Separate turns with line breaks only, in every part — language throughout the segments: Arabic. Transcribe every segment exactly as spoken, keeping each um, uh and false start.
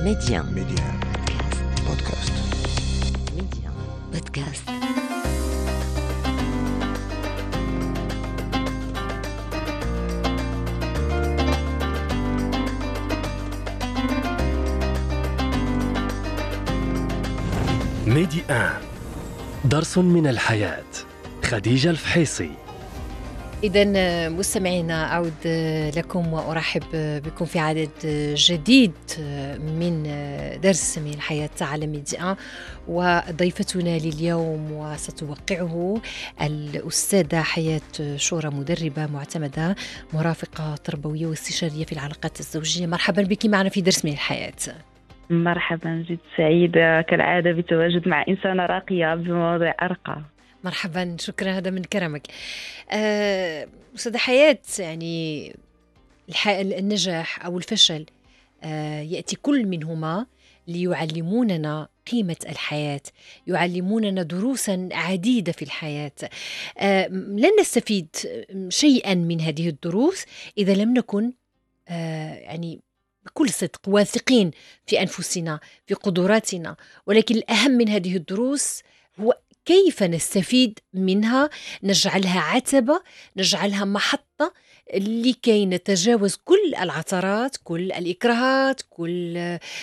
ميديان
ميديان بودكاست.
ميديان بودكاست.
ميديان درس من الحياة. خديجة الفحيصي.
إذن مستمعينا، أعود لكم وأرحب بكم في عدد جديد من درس من الحياة على ميديان. وضيفتنا لليوم وستوقعه الأستاذة حياة شورى، مدربة معتمدة، مرافقة تربوية واستشارية في العلاقات الزوجية. مرحبا بك معنا في درس من الحياة.
مرحبا، جد سعيدة كالعادة بتواجد مع إنسانة راقية بمواضيع أرقى.
مرحبا، شكرا، هذا من كرمك. أه، أستاذة حياة، يعني النجاح أو الفشل أه يأتي كل منهما ليعلموننا قيمة الحياة، يعلموننا دروسا عديدة في الحياة. أه لن نستفيد شيئا من هذه الدروس إذا لم نكن أه يعني بكل صدق واثقين في أنفسنا، في قدراتنا. ولكن الأهم من هذه الدروس هو كيف نستفيد منها، نجعلها عتبة، نجعلها محطة لكي نتجاوز كل العثرات، كل الإكراهات، كل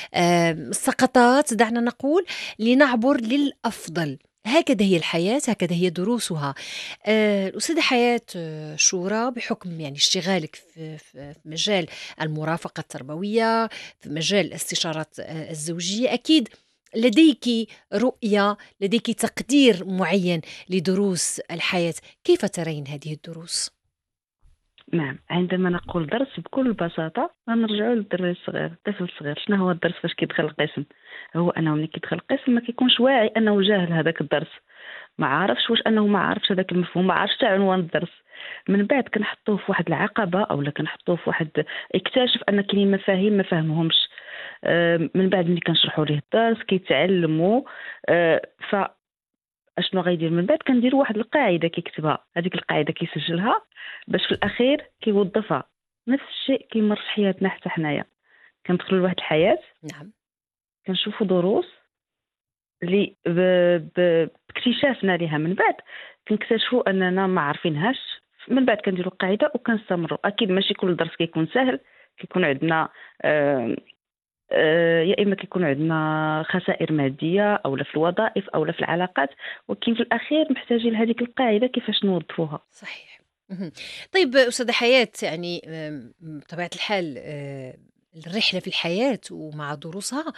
السقطات، دعنا نقول، لنعبر للأفضل. هكذا هي الحياة، هكذا هي دروسها. الأستاذة حياة شورى، بحكم يعني اشتغالك في, في مجال المرافقة التربوية، في مجال الاستشارات الزوجية، أكيد لديك رؤية، لديك تقدير معين لدروس الحياة. كيف ترين هذه الدروس؟
نعم، عندما نقول درس بكل بساطة نرجع للدرس الصغير، الطفل الصغير. شنو هو الدرس فاش كيدخل القسم؟ هو أنه ملي كيدخل القسم ما كيكونش واعي أنه جاهل هذاك الدرس، ما عارفش واش أنه ما عارفش هذاك المفهوم، ما عارفش تاع عنوان الدرس. من بعد كنحطوه في واحد العقبة أو لا كنحطوه في واحد، اكتشف أن كاينين مفاهيم ما فهمهمش. من بعد ملي كنشرحوا ليه الدرس كيتعلموا. ف اشنو غيدير من بعد؟ كنديروا واحد القاعده كيكتبها، هذيك القاعده كيسجلها باش في الاخير كيوظفها. نفس الشيء كيمر في حياتنا حتى حنايا، كندخلوا لواحد الحياه.
نعم،
كنشوفوا دروس اللي باكتشافنا ليها من بعد كنكتشفوا اننا ما عارفينهاش. من بعد كنديروا القاعده وكنستمروا. اكيد ماشي كل درس كيكون سهل، كيكون عندنا آه يا إما كيكون عندنا خسائر مادية أو لا في الوظائف أو لا في العلاقات، ولكن في الأخير محتاجين لهذيك القاعدة كيفاش نوظفوها.
صحيح. طيب أستاذة حياة، يعني بطبيعة الحال الرحلة في الحياة ومع دروسها،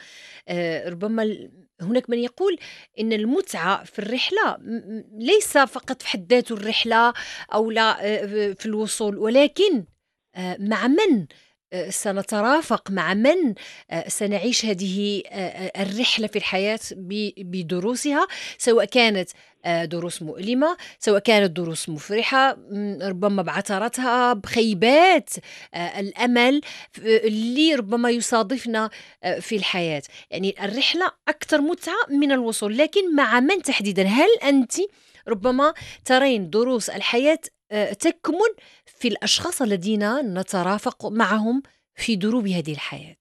ربما هناك من يقول إن المتعة في الرحلة ليس فقط في حد ذاته الرحلة أو لا في الوصول، ولكن مع من سنترافق، مع من سنعيش هذه الرحلة في الحياة بدروسها، سواء كانت دروس مؤلمة، سواء كانت دروس مفرحة، ربما بعثرتها، بخيبات الأمل اللي ربما يصادفنا في الحياة. يعني الرحلة أكثر متعة من الوصول، لكن مع من تحديدا؟ هل أنت ربما ترين دروس الحياة تكمن في الأشخاص الذين نترافق معهم في دروب هذه الحياة؟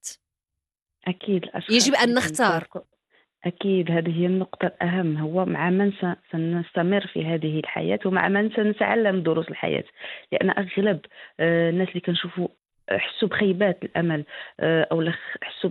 أكيد الأشخاص
يجب أن نختار.
أكيد هذه هي النقطة الأهم، هو مع من سنستمر في هذه الحياة ومع من سنتعلم دروس الحياة. لأن أغلب الناس اللي كنشوفوا حسوا بخيبات الأمل أو حسوا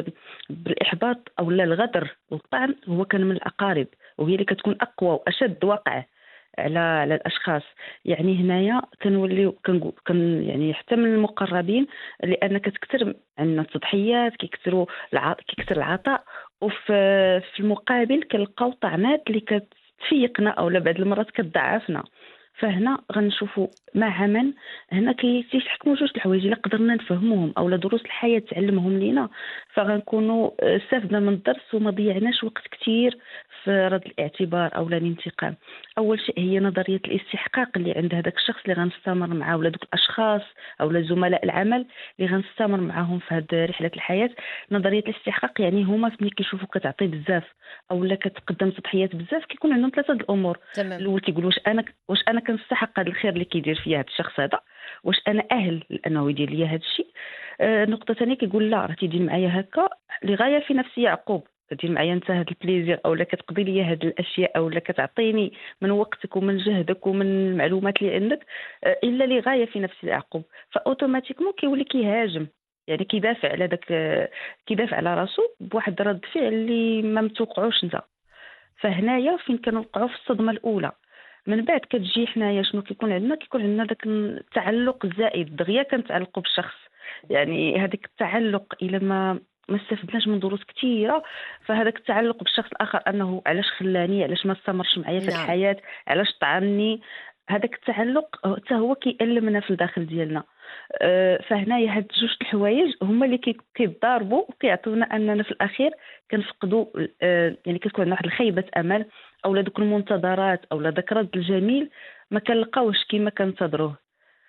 بالإحباط أو لا الغدر والطعن، هو كان من الأقارب، وهي اللي كتكون أقوى وأشد وقع على على الاشخاص. يعني هنايا كنوليو كن يعني حتى من المقربين، لان كتكثر عندنا التضحيات، كيكثروا الع... كيكثر العطاء، وفي في المقابل كنلقاو طعنات اللي كتفيقنا او لا بعض المرات كتضعفنا. فهنا غنشوفوا مع من هنا كيتحكموا جوج الحوايج. الا قدرنا نفهموهم او لا دروس الحياه تعلمهم لينا، فغنكونوا استفدنا من الدرس وما ضيعناش وقت كثير في رد الاعتبار او لا الانتقام. اول شيء هي نظريه الاستحقاق اللي عند هذاك الشخص اللي غنستمر معاه، ولا دوك الاشخاص او لا زملاء العمل اللي غنستمر معاهم في هذه رحله الحياه. نظريه الاستحقاق يعني هما ملي كيشوفوا كتعطي بزاف او لا كتقدم تضحيات بزاف، كيكون عندهم ثلاثه الامور.
تمام.
الاول كيقول واش انا واش انا كنستحق هذا الخير اللي كيدير فيا هذا الشخص هذا، واش انا اهل لانه يدير لي هذا الشيء. آه، نقطه ثانيه كيقول لا راه تيدير معايا هكا لغايه في نفسي يعقوب، كدير معايا انت هاد البليزير او لا كتقضي لي هاد الاشياء او لا كتعطيني من وقتك ومن جهدك ومن المعلومات اللي عندك آه، الا لغايه في نفسي يعقوب، فاوتوماتيكمون كيولي كيهاجم، يعني كيدافع على داك آه، كيدافع على راسو بواحد رد فعل اللي ما متوقعوش انت. فهنايا فين كنوقعوا في الصدمه الاولى. من بعد كتجي حنايا شنو كيكون عندنا؟ كيكون عندنا داك التعلق الزائد، دغيا كنتعلقوا بالشخص، يعني هذاك التعلق الى ما ما استفدناش من دروس كثيره، فهذاك التعلق بالشخص الاخر انه علاش خلاني، علاش ما استمرش معايا في
نعم.
الحياه، علاش طعني، هذاك التعلق حتى هو كيألمنا في الداخل ديالنا. أه، فهنايا هاد جوج الحوايج هما اللي كي- كيتضاربوا وكيعطيونا اننا في الاخير كنفقدوا أه، يعني كتكون عندنا واحد الخيبه امل، او لا دوك المنتظرات او لا داك الرد الجميل ما كنلقاوش كما كنتظروه.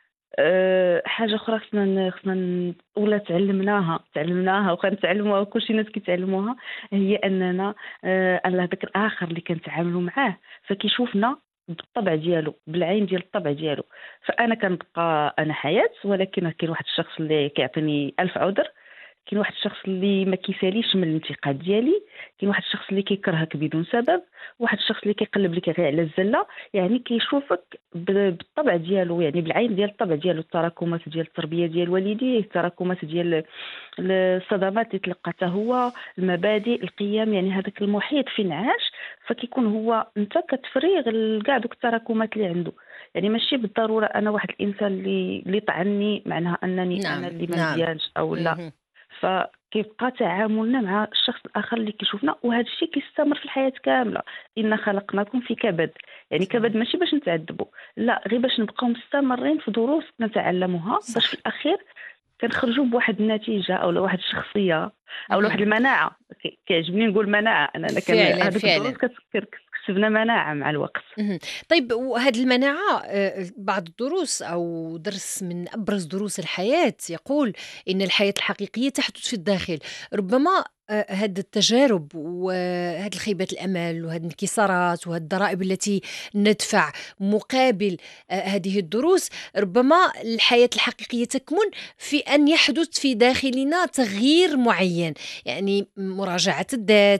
أه، حاجه اخرى خصنا ن- خصنا ن- ولا تعلمناها تعلمناها وكنتعلموها وكلشي الناس كيتعلموها، هي اننا أه، الله داك الاخر اللي كنتعاملوا معاه فكيشوفنا بالطبع ديالو، بالعين ديال الطبع ديالو. فانا كنبقى انا حياه، ولكن كاين واحد الشخص اللي كيعطيني الف عذر، كاين واحد الشخص اللي ما كيساليش من الانتقاد ديالي، كاين واحد الشخص اللي كيكرهك بدون سبب، واحد الشخص اللي كيقلب لك غير على الزله، يعني كيشوفك ب- بالطبع ديالو، يعني بالعين ديال الطبع ديالو، التراكمات ديال التربيه ديال والديه، التراكمات ديال الصدمات اللي تلقاتها هو، المبادئ، القيم، يعني هذاك المحيط فين عاش، فكيكون هو انت كتفريغ لكاع دوك التراكمات اللي عنده. يعني ماشي بالضروره انا واحد الانسان اللي اللي طعني معناها انني انا
نعم.
اللي ما
نعم.
مزيانش او لا.
مهم.
فكيبقى تعاملنا مع الشخص الاخر اللي كيشوفنا، وهذا الشيء كيستمر في الحياه كامله. ان خلقناكم في كبد، يعني
صحيح.
كبد ماشي باش نتعذبوا، لا غير باش نبقاو مستمرين في دروس نتعلموها، باش في
صح.
الاخير كنخرجوا بواحد النتيجه او واحد الشخصيه او واحد
مهم.
المناعه. كي- كيعجبني نقول مناعه، انا كان
فعلا
هذوك الدروس
فعلا.
كت- كتكسبنا مناعه مع الوقت.
اهم. طيب وهذه المناعة آآ بعض الدروس أو درس من أبرز دروس الحياة يقول إن الحياة الحقيقية تحدث في الداخل. ربما آآ هاد التجارب وهاد الخيبات الأمل وهاد الانكسارات وهاد الضرائب التي ندفع مقابل آآ هذه الدروس، ربما الحياة الحقيقية تكمن في أن يحدث في داخلنا تغيير معيّن، يعني مراجعة الذات،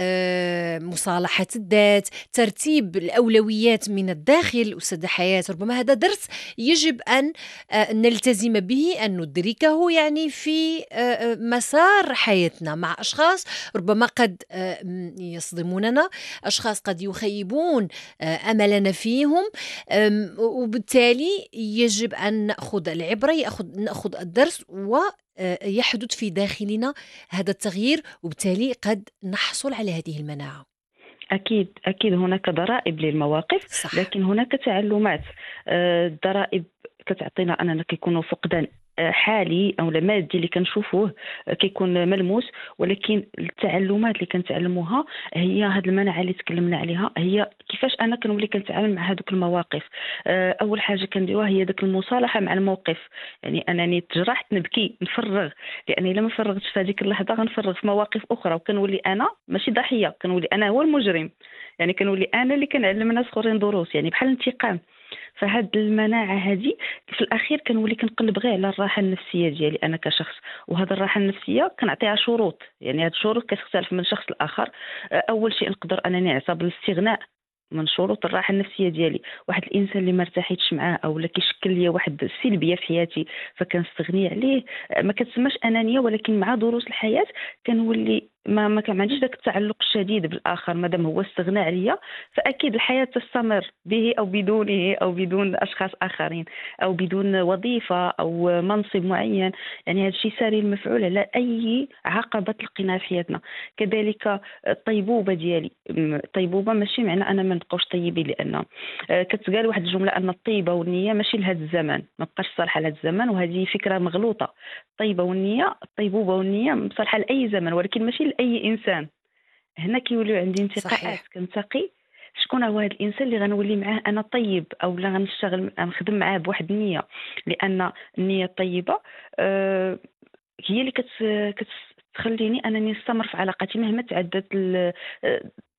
آآ مصالحة الذات، ترتيب الأولويات من الداخل. أستاذة حياة، ربما هذا درس يجب أن آه، نلتزم به، أن ندركه يعني في آه، آه، مسار حياتنا مع أشخاص ربما قد آه، م- يصدموننا، أشخاص قد يخيبون آه، أملنا فيهم. آم، وبالتالي يجب أن نأخذ العبرة، يأخذ نأخذ الدرس ويحدث في داخلنا هذا التغيير، وبالتالي قد نحصل على هذه المناعة.
أكيد أكيد هناك ضرائب للمواقف،
صح.
لكن هناك تعلمات. آه، الضرائب كتعطينا أننا كيكونوا فقدان آه، حالي أو لا مادي اللي كنشوفوه آه، كيكون ملموس، ولكن التعلمات اللي كنتعلموها هي هاد المناعة اللي تكلمنا عليها، هي كيفاش أنا كنولي كنتعامل مع هذوك المواقف. آه، أول حاجة كنديروها هي داك المصالحة مع الموقف، يعني أنني تجرحت نبكي نفرغ، لأن إلا ما فرغتش في هذيك اللحظة غنفرغ في مواقف أخرى وكنولي أنا ماشي ضحية، كنولي أنا هو المجرم، يعني كنولي أنا اللي كنعلم ناس اخرين دروس، يعني بحال الانتقام. فهاد المناعه هذه في الاخير كنولي كنقلب غير على الراحه النفسيه ديالي انا كشخص، وهذا الراحه النفسيه كنعطيها شروط، يعني هاد الشروط كتختلف من شخص لاخر. اول شيء نقدر انني نعتبر الاستغناء من شروط الراحه النفسيه ديالي، واحد الانسان اللي ما ارتحيتش معاه او لا كيشكل لي واحد السلبيه في حياتي فكنستغني عليه، ما كتسماش انانيه، ولكن مع دروس الحياه كنولي ما ما كان عنديش داك التعلق الشديد بالاخر، مادام هو استغنى عليا فاكيد الحياه تستمر به او بدونه او بدون اشخاص اخرين او بدون وظيفه او منصب معين، يعني هذا الشيء ساري المفعول على اي عقبه تلقيناها في حياتنا. كذلك الطيبوبه ديالي، الطيبوبه ماشي معنى انا ما نبقاوش طيبين، لان كتقال واحد الجمله ان الطيبه والنيه ماشي لهذا الزمان، ما بقاش صالحه لهذا الزمان، وهذه فكره مغلوطه. الطيبه والنيه، الطيبوبه والنيه صالحه لاي زمن ولكن ماشي لاي انسان. هنا كيوليو عندي انتقاءات،
صحيح.
كنتقي شكون هو هذا الانسان اللي غنولي معاه انا طيب، او لا غنشتغل نخدم معاه بواحد النيه، لان النيه الطيبه آه هي اللي كت كتخليني انني نستمر في علاقتي مهما تعدت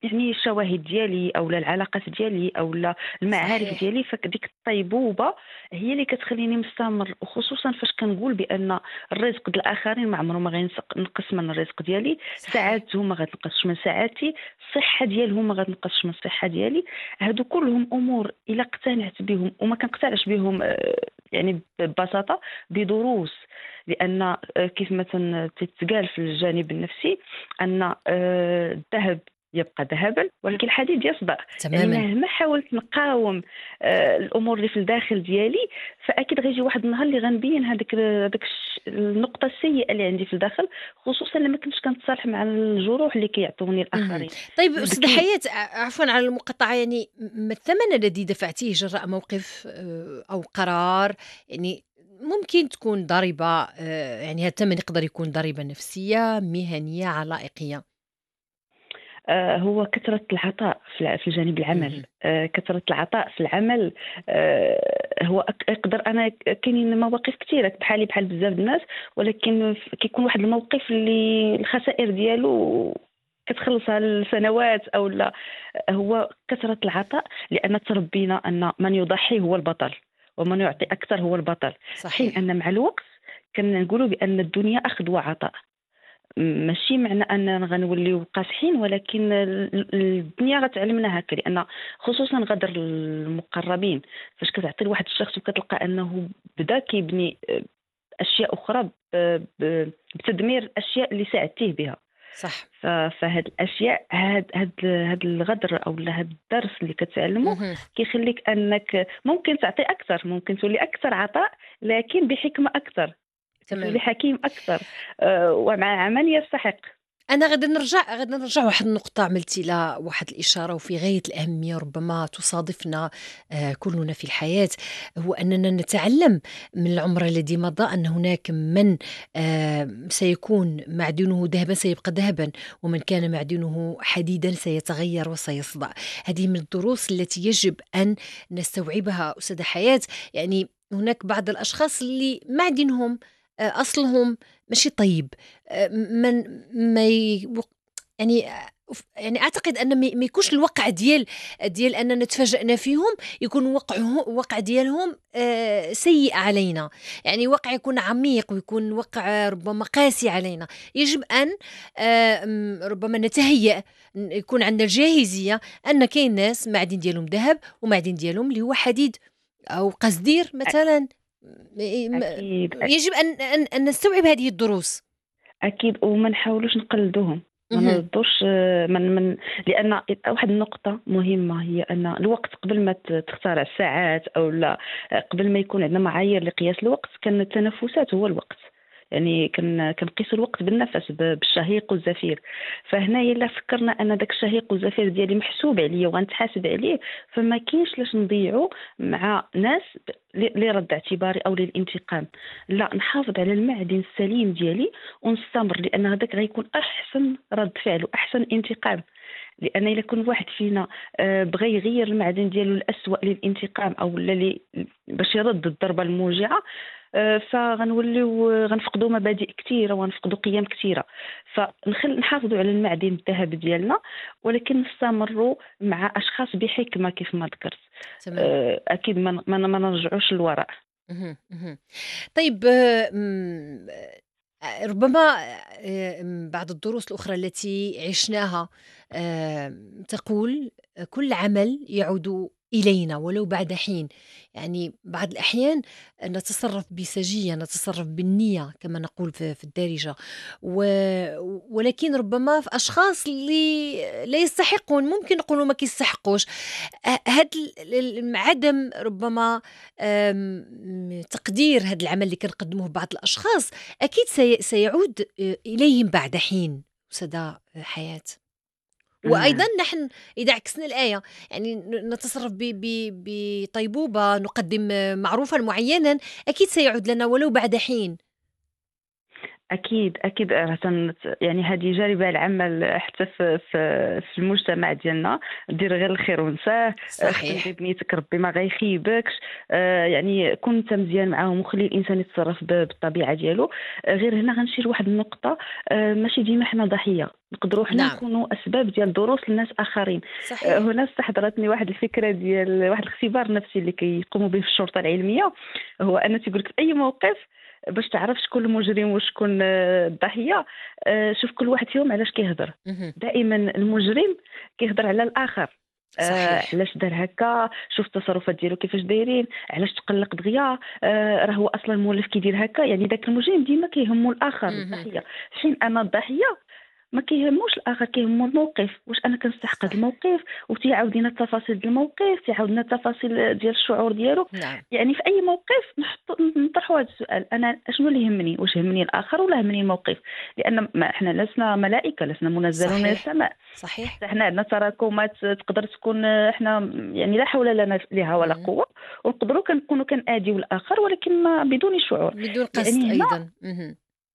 يعني الشواهد ديالي او العلاقات ديالي او المعارف
صحيح.
ديالي، فديك الطيبوبه هي اللي كتخليني مستمر، وخصوصا فاش كنقول بان الرزق ديال الاخرين ما عمره ما غينقص من الرزق ديالي،
صحيح.
ساعاتهم ما غتنقصش من ساعاتي، الصحه ديالهم ما غتنقصش من الصحه ديالي. هادو كلهم امور الا اقتنعت بهم وما كنقتنعش بهم آه، يعني ببساطه بدروس. لان آه، كيف مثلا تتقال في الجانب النفسي ان آه، الذهب يبقى ذهبا ولكن الحديد يصدأ. يعني
تماما.
مهما حاولت نقاوم آه، الامور اللي في الداخل ديالي، فاكيد غيجي واحد النهار اللي غنبين هذيك هذاك النقطه السيئه اللي عندي في الداخل، خصوصا لما كنتش كنتصالح مع الجروح اللي كيعطوني
مهم.
الاخرين.
طيب أستاذة
بكي
حياة، ع- عفوا على المقاطعة، يعني ما الثمن الذي دفعتيه جراء موقف آه، أو قرار، يعني ممكن تكون ضريبة، آه، يعني هذا الثمن يقدر يكون ضريبة نفسية، مهنية، علائقية.
آه، هو كثرة العطاء في الع- في الجانب العمل.
مهم.
آه، كثرة العطاء في العمل آه، هو أك- يقدر أنا ك- كاينين مواقف كثيرة بحالي بحال بزاف د الناس، ولكن ف- كيكون واحد الموقف اللي الخسائر ديالو كتخلصها لسنوات او لا. هو كثرة العطاء، لأن تربينا أن من يضحي هو البطل ومن يعطي أكثر هو البطل، في حين
صحيح.
أن مع الوقت كنقولوا بأن الدنيا أخذ وعطاء. ماشي معنى اننا غنوليو قاصحين، ولكن ال- الدنيا غتعلمنا هكا، لان خصوصا غدر المقربين فاش كتعطي لواحد الشخص وكتلقى انه بدا كيبني آه، اشياء اخرى ب- ب- بتدمير الاشياء اللي ساعدتيه بها.
صح.
ف- فهاد الاشياء هاد هاد هاد الغدر او هاد الدرس اللي كتعلمه
مهم.
كيخليك انك ممكن تعطي اكثر، ممكن تولي اكثر عطاء لكن بحكمه اكثر،
تمام.
تولي حكيم اكثر آه، ومع عمل يستحق.
أنا غادي نرجع غادي نرجع واحد النقطة عملتي لها واحد الإشارة وفي غاية الأهمية، ربما تصادفنا آه، كلنا في الحياة، هو أننا نتعلم من العمر الذي مضى أن هناك من آه، سيكون معدنه ذهبا سيبقى ذهبا، ومن كان معدنه حديدا سيتغير وسيصدأ. هذه من الدروس التي يجب أن نستوعبها أستاذة حياة. يعني هناك بعض الأشخاص اللي معدنهم آه، أصلهم ماشي طيب، آه، من ما ي... يعني يعني اعتقد ان ما ما يكونش الوقع ديال ديال اننا تفاجئنا فيهم، يكون وقعهم وقع ديالهم آه، سيء علينا، يعني وقع يكون عميق ويكون وقع ربما قاسي علينا. يجب ان آه، م- ربما نتهيأ، ن- يكون عندنا الجاهزية ان كاين ناس معدن ديالهم ذهب ومعدن ديالهم اللي هو حديد او قصدير مثلا. م- م-
اكيد
يجب ان ان أن نستوعب هذه الدروس.
اكيد وما نحاولوش نقلدوهم، ما
مهم.
نردوش آه، من من لان واحد النقطه مهمه هي ان الوقت قبل ما ت- تخترع الساعات او لا، آه، قبل ما يكون عندنا معايير لقياس الوقت كان التنفسات هو الوقت. يعني كن كنقيسوا الوقت بالنفس ب- بالشهيق والزفير. فهنا الا فكرنا ان داك الشهيق والزفير ديالي محسوب عليا وغنتحاسب عليه، فما كاينش لاش نضيعوا مع ناس ل- لرد اعتباري او للانتقام. لا، نحافظ على المعدن السليم ديالي ونستمر، لان هذاك غيكون احسن رد فعل واحسن انتقام. لان الا كل واحد فينا آه، بغى يغير المعدن ديالو الاسوأ للانتقام او للي باش يرد الضربه الموجعه، آه، فغنوليو غنفقدوا مبادئ كثيره وغنفقدوا قيم كثيره. فنخل نحافظوا على المعدن الذهب ديالنا، ولكن نستمروا مع اشخاص بحكمه كيف ما ذكرت.
تمام.
آه، اكيد ما ما ما نرجعوش للوراء.
اهم، اهم. طيب، آه، م آآ ربما آآ م بعض الدروس الأخرى التي عِشناها، آمم تقول: "كل عمل يعود إلينا ولو بعد حين." يعني بعض الأحيان نتصرف بسجية، نتصرف بالنية كما نقول في في الدارجة، و ولكن ربما في أشخاص اللي لا يستحقون، ممكن نقولوا ما كيستحقوش. أ هاد ال ال عدم ربما آمم تقدير هذا العمل اللي كنقدموه بعض الأشخاص أكيد سي سيعود آآ إليهم بعد حين، أستاذة حياة. وأيضًا
نعم.
نحن إذا عكسنا الآية، يعني ن نتصرف ب ب بطيبوبة، نقدم آه، معروفًا معينًا، أكيد سيعود لنا ولو بعد حين.
اكيد اكيد راه تن- يعني هذه جريبه العمل حتى في في في المجتمع ديالنا. دير غير الخير ونساه، آه، خدم
صحيح.
بنيتك ربي ما غيخيبكش. آه، يعني كون انت مزيان معاهم وخلي الانسان يتصرف ب- بالطبيعه ديالو. آه، غير هنا غنشير واحد النقطه. آه، ماشي ديما حنا ضحيه، نقدروا حنا
نعم.
نكونوا اسباب ديال دروس لناس اخرين. آه،
صحيح.
هنا استحضرتني واحد الفكره ديال واحد الاختبار نفسي اللي كيقوموا به في الشرطه العلميه. هو ان تيقول لك في اي موقف باش تعرف شكون المجرم وشكون آه، الضحيه. آه، شوف كل واحد فيهم علاش كيهضر.
مهم.
دائما المجرم كيهضر على الاخر. آه
صحيح.
علاش دار هكا، شوف التصرفات ديالو كيفاش دايرين، علاش تقلق دغيا. آه راه هو اصلا المولف كيدير هكا. يعني داك المجرم ديما كيهمو الاخر
مهم.
الضحيه، في حين انا الضحيه ما كيهموش الاخر، كيهمو الموقف، واش انا كنستحق هذا
صح.
الموقف. وتيعاود لنا التفاصيل ديال الموقف، تيعاود لنا التفاصيل ديال الشعور ديالو.
نعم.
يعني في اي موقف نحط نطرحوا هذا السؤال، انا شنو اللي يهمني، واش يهمني الاخر ولا يهمني الموقف. لان ما احنا لسنا ملائكه، لسنا منزلون من
صحيح.
السماء.
صحيح.
حتى حنا عندنا تراكمات تقدر تكون احنا يعني لا حول لنا لها ولا
مهم.
قوه. ونقدروا كنكونوا كناديو الاخر ولكن ما بدون شعور.
بدون قصد
يعني هنا
أيضا. مهم.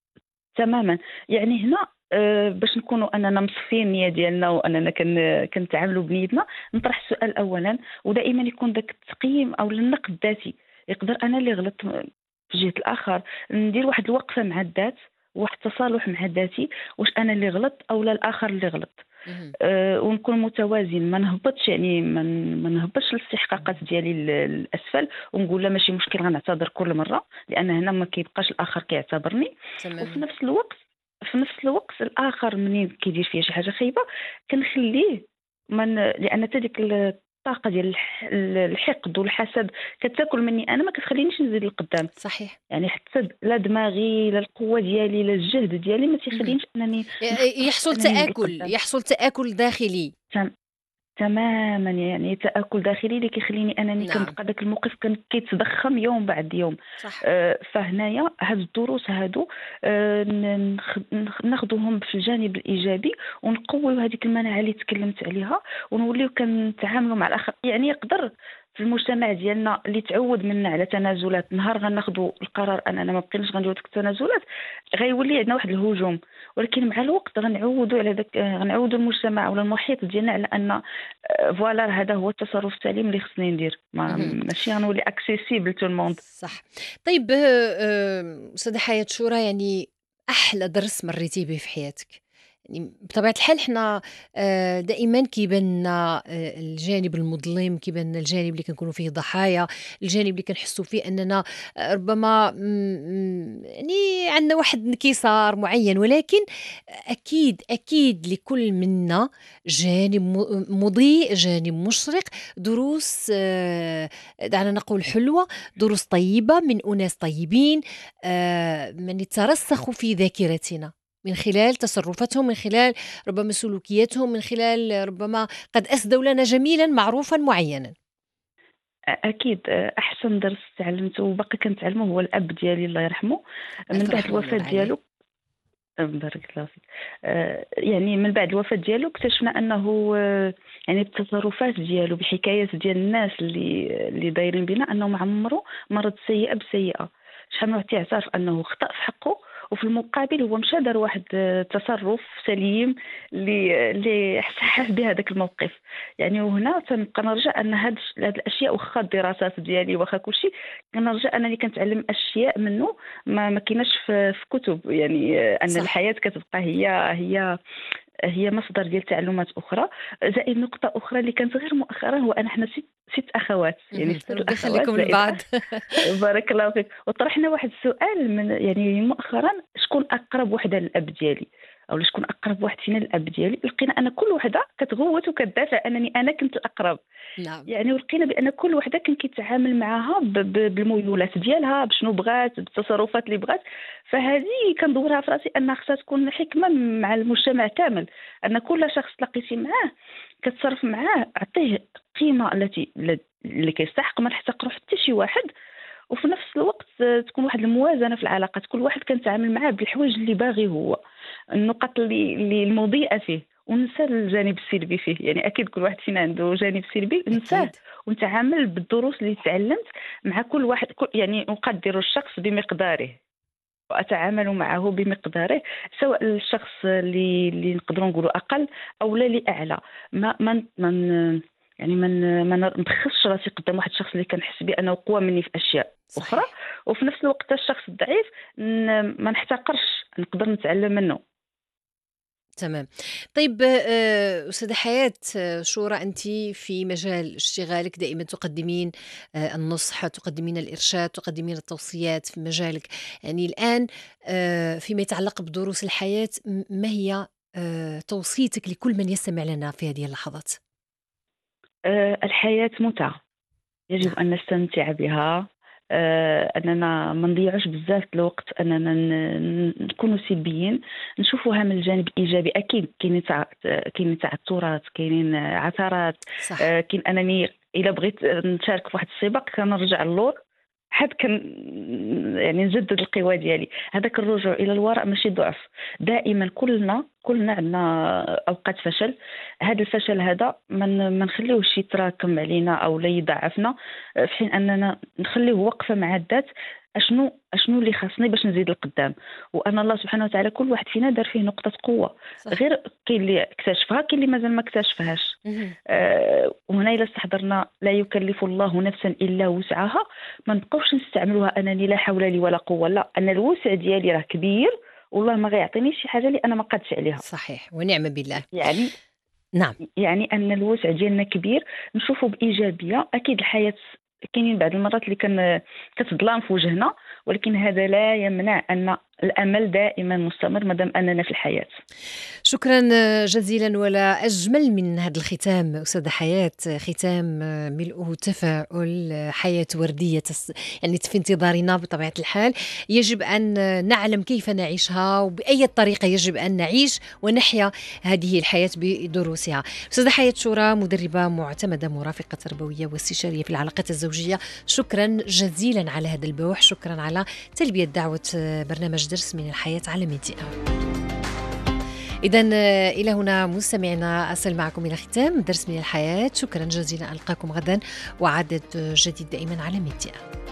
تماما. يعني هنا آه، باش نكونوا اننا مصفين النيه ديالنا واننا كن كنتعاملوا بنيتنا، نطرح السؤال اولا. ودائما يكون ذاك التقييم او النقد الذاتي. يقدر انا اللي غلطت في جهه الاخر، ندير واحد الوقفه مع الذات، واحد التصالح مع ذاتي. واش انا اللي غلط او لا الاخر اللي غلط.
مهم.
أه ونكون متوازن، ما نهبطش، يعني ما من ما نهبطش الاستحقاقات ديالي للاسفل ونقول لا ماشي مشكل غنعتذر كل مره، لان هنا ما كيبقاش الاخر كيعتبرني. وفي
تماما.
نفس الوقت في نفس الوقت الاخر منين كيدير فيا شي حاجه خايبه كنخليه من، لان حتى ديك الطاقه ديال الح- الحقد والحسد كتاكل مني انا، ما كتخلينيش نزيد لقدام.
صحيح.
يعني حتى لا دماغي لا القوه ديالي لا الجهد ديالي ما
مهم.
تيخلينيش انني
ي-
نخطط
يحصل
انني نزيد
تآكل،
لقدام.
يحصل تآكل داخلي.
تماما. يعني تآكل داخلي اللي كيخليني انني
نعم.
كنبقى داك الموقف كان كيتضخم يوم بعد يوم.
صح.
آه، فهنايا هاد الدروس هادو آه، ن- نخ- نخ- ناخذوهم في الجانب الايجابي ونقويو هذيك المناعه اللي تكلمت عليها، ونوليو كنتعاملوا مع الاخر. يعني يقدر في المجتمع ديالنا اللي تعود منا على تنازلات، نهار غناخذوا القرار اننا ما بقيناش غنديروا ديك التنازلات غيولي عندنا واحد الهجوم. ولكن مع الوقت غنعودوا على داك غنعودوا المجتمع ولا المحيط ديالنا على ان آه، فوالا هذا هو التصرف السليم اللي خصني ندير. ما
مهم.
ماشي غنولي اكسيسيبل تو الموند.
صح. طيب آه، آه، أستاذة حياة شورى، يعني أحلى درس مريتي به في حياتك؟ يعني بطبيعة الحال حنا آه، دائما كيبان لنا آه، الجانب المظلم، كيبان لنا الجانب اللي كنكونوا فيه ضحايا، الجانب اللي كنحسوا فيه أننا آه، ربما م- م- يعني عندنا واحد انكسار معين، ولكن أكيد أكيد لكل منا جانب م- مضيء، جانب مشرق، دروس آه، دعنا نقول حلوة، دروس طيبة من أناس طيبين آه، من يترسخوا في ذاكرتنا من خلال تصرفاتهم، من خلال ربما سلوكياتهم، من خلال ربما قد أسدوا لنا جميلا معروفا معينا.
اكيد. آه، احسن درس تعلمته وباقي كنتعلمه هو الاب ديالي الله يرحمه. من
ألف
بعد
رحمة
الوفاه
ونور عليه.
ديالو بارك الله فيك. آه، يعني من بعد الوفاة ديالو اكتشفنا انه آه، يعني بالتصرفات ديالو بحكايات ديال الناس اللي اللي دايرين بنا انه عمرو مرض سيئة بسيئة. شحال من واحد تيعترف انه خطأ في حقه، وفي المقابل هو مشى دار واحد آه، تصرف سليم اللي اللي حس بهذاك الموقف. يعني وهنا تنبقى نرجع ان هاد هاد الاشياء واخا الدراسات ديالي واخا كلشي كنرجع انني كنتعلم اشياء منه ما ما كايناش في, في كتب. يعني آه، ان
صح.
الحياه كتبقى هي هي هي مصدر ديال تعلمات اخرى. زائد نقطه اخرى اللي كانت غير مؤخرا هو ان احنا ست ست اخوات، يعني
مهم.
ست
ربي
اخوات
يخليكم
زائد
لبعض.
اخ. بارك الله فيك. وطرحنا واحد السؤال من يعني مؤخرا، شكون اقرب وحده للاب ديالي، او شكون اقرب واحد فينا للاب ديالي. لقينا ان كل وحده كتغوت وكتدافع انني انا كنت الاقرب.
نعم.
يعني ولقينا بان كل وحده كان كيتعامل معها ب- ب- بالميولات ديالها، بشنو بغات، بالتصرفات اللي بغات. فهذه كندورها في راسي انها خصها تكون حكمه مع المجتمع كامل، ان كل شخص تلاقيتي معاه كتصرف معاه عطيه قيمه التي اللي كيستحق، ما نحتقروا حتى شي واحد. وفي نفس الوقت آه، تكون واحد الموازنه في العلاقات، كل واحد كنتعامل معاه بالحوايج اللي باغي هو، النقط اللي اللي المضيئه فيه، وننسى الجانب السلبي فيه. يعني اكيد كل واحد فينا عنده جانب سلبي، ننساه
أكيد.
ونتعامل بالدروس اللي تعلمت مع كل واحد. كل يعني نقدر الشخص بمقداره. وأتعامل معه بمقداره، سواء الشخص اللي اللي نقدروا نقولوا أقل أو لا اللي أعلى. ما من من يعني من ما نبخسش راسي قدام واحد الشخص اللي كنحس بأنه قوى مني في أشياء
صحيح.
أخرى، وفي نفس الوقت الشخص الضعيف ن- ما نحتقرش، نقدر نتعلم منه.
تمام. طيب آه، أستاذة حياة، آه، شورى، أنت في مجال اشتغالك دائما تقدمين آه، النصح، تقدمين الإرشاد، تقدمين التوصيات في مجالك. يعني الآن آه، فيما يتعلق بدروس الحياة، م- ما هي آه، توصيتك لكل من يستمع لنا في هذه اللحظات؟
أه، الحياة متعة، يجب
نعم.
أن نستمتع بها. آه، أننا ما نضيعوش بزاف د الوقت أننا ن- نكونوا سلبيين، نشوفوها من الجانب الإيجابي. أكيد كاينين تع- كاينين تعثرات، كاينين عثرات.
صح.
آه، كاين أنني إلا بغيت نشارك في واحد السباق كنرجع اللور، حد كان يعني نجدد القوى ديالي. هذاك الرجوع الى الوراء ماشي ضعف. دائما كلنا كلنا عندنا اوقات فشل. هذا الفشل هذا ما ما نخليوش يتراكم علينا او لا يضعفنا، في حين اننا نخليه وقفه مع الذات. اشنو اشنو اللي خاصني باش نزيد القدام؟ وان الله سبحانه وتعالى كل واحد فينا دار فيه نقطه قوه،
صح.
غير كاين اللي اكتشفها، كاين اللي مازال ما اكتشفهاش.
مهم.
آه، وهنا إلا استحضرنا لا يكلف الله نفسا إلا وسعها، ما نبقاوش نستعملوها أنني لا حول لي ولا قوة. لا، أنا الوسع ديالي راه كبير، والله ما غيعطيني شي حاجة اللي أنا ما قادش عليها.
صحيح، ونعم بالله.
يعني
نعم.
يعني أن الوسع ديالنا كبير، نشوفه بإيجابية. أكيد الحياة كاينين بعض المرات اللي كان كتظلام في وجهنا، ولكن هذا لا يمنع أن الأمل دائما مستمر مادام أننا في الحياة.
شكرا جزيلا، ولا أجمل من هذا الختام أستاذة حياة، ختام ملؤه تفاؤل، حياة وردية تس... يعني في انتظارنا بطبيعة الحال. يجب أن نعلم كيف نعيشها وبأي طريقة يجب أن نعيش ونحيا هذه الحياة بدروسها. أستاذة حياة شورى، مدربة معتمدة، مرافقة تربوية واستشارية في العلاقات الزوجية، شكرا جزيلا على هذا البوح، شكرا على تلبية دعوة برنامج درس من الحياة على ميديا. إذن إلى هنا مستمعينا أصل معكم إلى ختام درس من الحياة. شكرا جزيلا، ألقاكم غدا وعدد جديد دائما على ميديا.